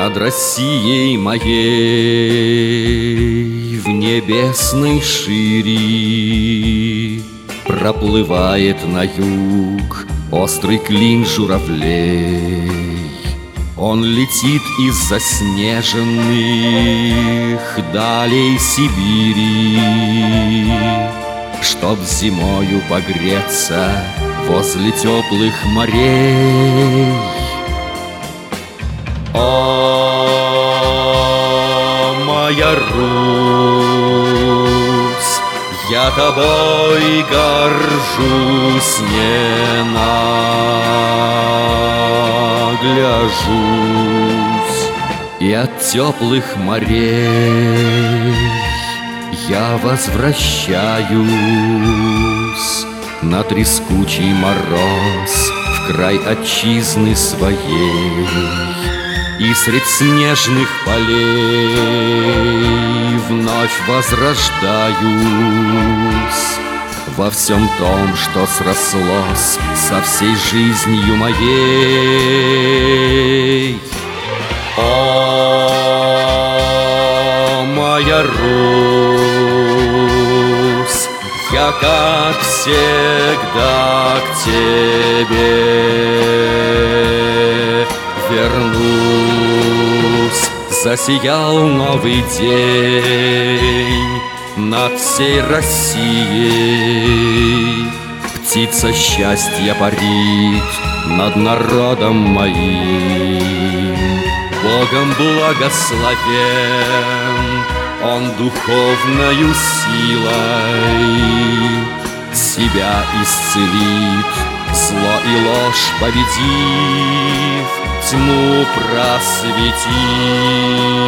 Над Россией моей в небесной шире проплывает на юг острый клин журавлей. Он летит из заснеженных далей Сибири, чтоб зимою погреться возле теплых морей. О, моя Русь, я тобой горжусь, не нагляжусь, и от теплых морей я возвращаюсь на трескучий мороз в край отчизны своей. И средь снежных полей вновь возрождаюсь во всем том, что срослось со всей жизнью моей. О, моя Русь, я как всегда к тебе вернусь. Засиял новый день над всей Россией, птица счастья парит над народом моим. Богом благословен он духовною силой, себя исцелит, зло и ложь победив, тьму просветит.